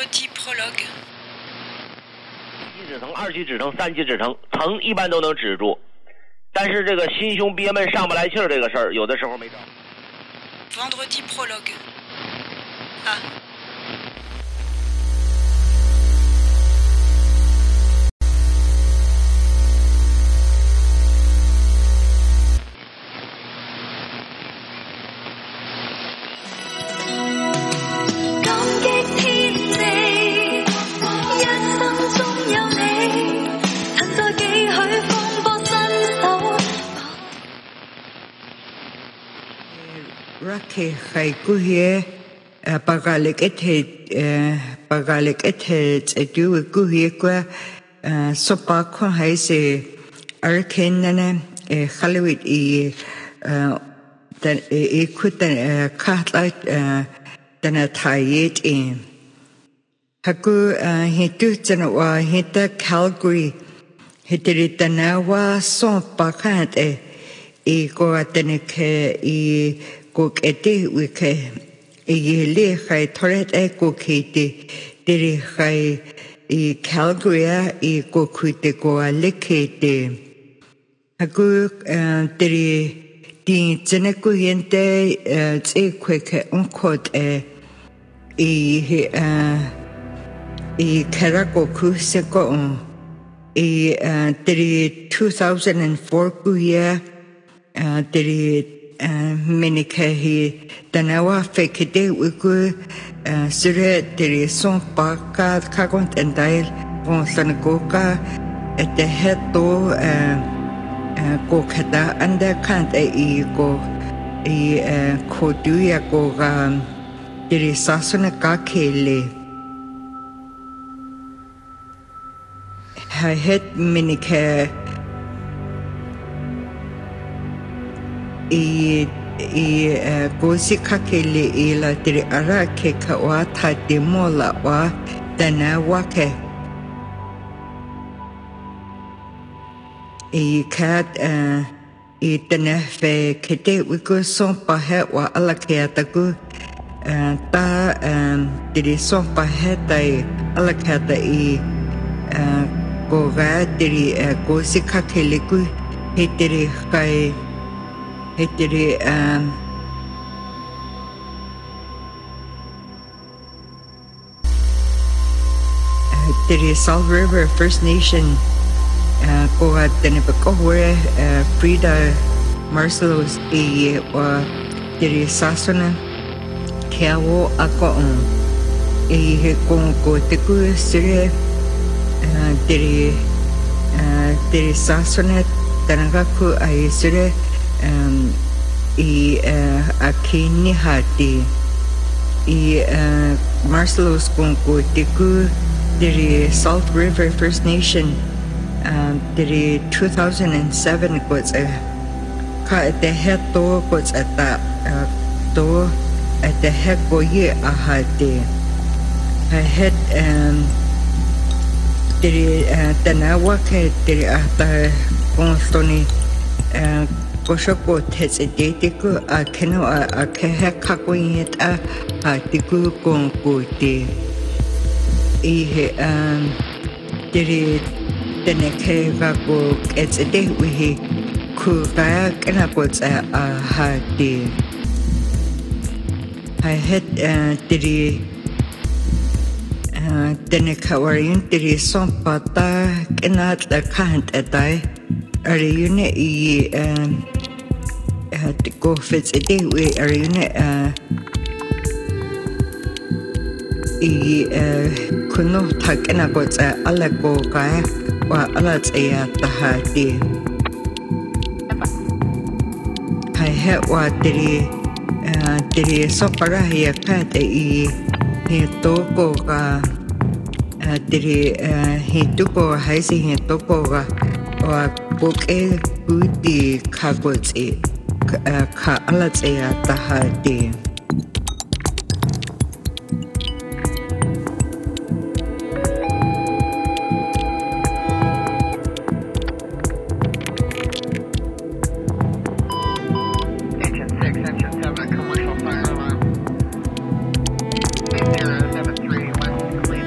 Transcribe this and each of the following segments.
Vendredi prologue。 一级止疼、二级止疼、三级止疼，疼一般都能止住，但是这个心胸憋闷、上不来气儿这个事儿，有的时候没招。 Vendredi prologue。啊。 Raki kuhie pagalik ethe edu kuhie kwa sopa kwa haise arkenane khalwit dan kutan katlat dana tayet haku hitu tanwa hita Calgary hitritanawa sopa kat ko ateneke Kuk ete wike le khai thoret kukite diri khai Calgary kukuite ko lekete haku diri di tseneku yente tse kweke onkot karako kuseko diri 2004 kuya diri Minikahi Danawa Fekide Wiku Sure Diri Son Baka Kagont and Dial Von Sanagoka at the head door Gokada and the can't go Koduya Goga Diri Sasuna Kakele I had Minika gosi kakele la tiri ara ke ka wa tha demola wa dana wake kat dana fe kete wiko son pa he wa ala ke ataku ta tiri son pa he tai ala ke ta go ga tiri gosi kakele ku he tiri kai Hitiri Salt River First Nation ko tenepakore Frida Marcelos wa tiri sasuna kiawo ako he ko teku sire tiri sasuna tanagaku ay sire akini hati Marcelos Kunku Tiku diri Salt River First Nation diri 2007 was ka at the head to was at the head go ye ahati I had diri tanawa ke diri ata konstoni Koshoko Tetsediku Akeno Akeha Kakoyet Atiku Konkuti Diri Deneke Gako Etsede Wihi Kugaya Kenakots Ahati I had Diri Deneka Warin Diri Sompata Kenat the Kant Edai Arayune go fits a day we arayune kuno takena gots alago ga wa alats tahati I had wa diri sopara ya kat he toko ga diri he tuko haisi he toko ga wa buke gudi kagots ka alats tahati Engine 6, Engine 7, commercial fire alarm. 073, 1 clear.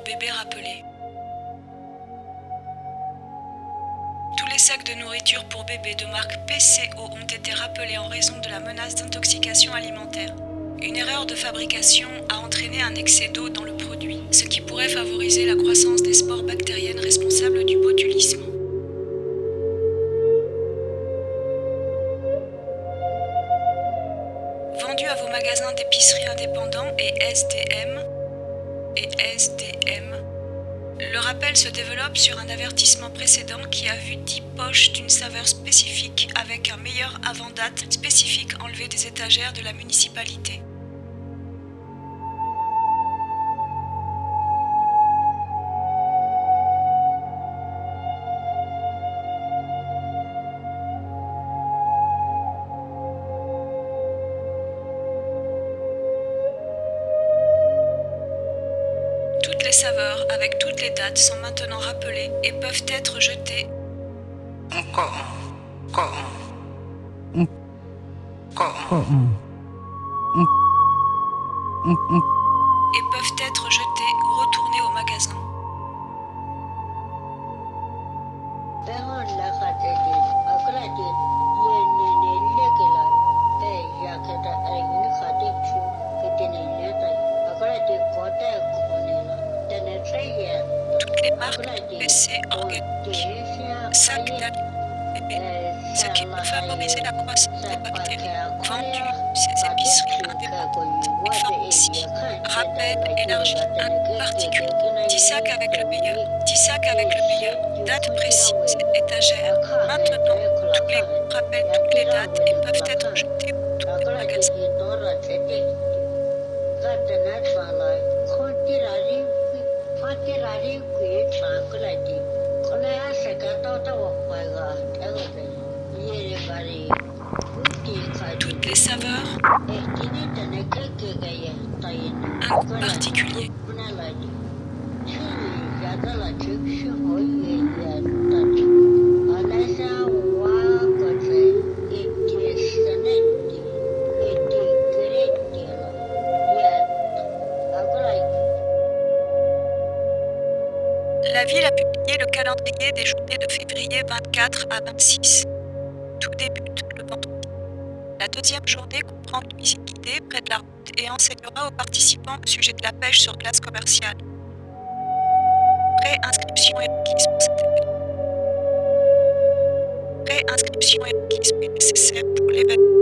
bébé rappelé. Tous les sacs de nourriture pour bébé de marque PCO ont été rappelés en raison de la menace d'intoxication alimentaire. Une erreur de fabrication a entraîné un excès d'eau dans le produit, ce qui pourrait favoriser la croissance des spores bactériennes responsables du botulisme. Vendu à vos magasins d'épicerie indépendants et SDM, le rappel se développe sur un avertissement précédent qui a vu 10 poches d'une saveur spécifique avec un meilleur avant-date spécifique enlevé des étagères de la municipalité. Toutes les saveurs avec toutes les dates sont maintenant rappelées et peuvent être jetées et peuvent être jetées ou retournées au magasin. Toutes les marques PC organiques, sacs d'aliments, ce qui peut favoriser la croissance des bactéries. Vendu, ces épiceries indépendantes et pharmacies. Rappel élargi, un particulier. 10 sacs avec le meilleur. 10 sacs avec le meilleur. Date précise, étagère. Maintenant, tous les groupes rappellent toutes les dates et peuvent être jetés ou retournés au magasin. Toutes les saveurs, un goût particulier. La ville a publié le calendrier des journées de février 24 à 26. Tout débute le vendredi. La deuxième journée comprend une visite guidée près de la route et enseignera aux participants au sujet de la pêche sur glace commerciale. Pré-inscription est requise pour cet événement. Pré-inscription est requise mais nécessaire pour l'événement.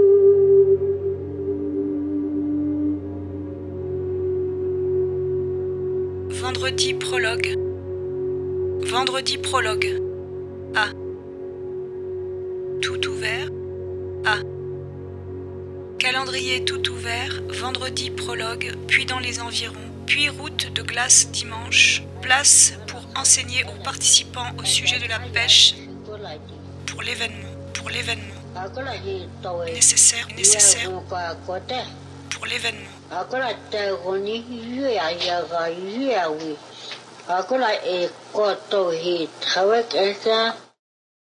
Vendredi prologue. Vendredi prologue. A. Tout ouvert. A. Calendrier tout ouvert, vendredi prologue, puis dans les environs, puis route de glace dimanche, place pour enseigner aux participants au sujet de la pêche pour l'événement. Nécessaire pour l'événement. Akola e koto hi tawek esa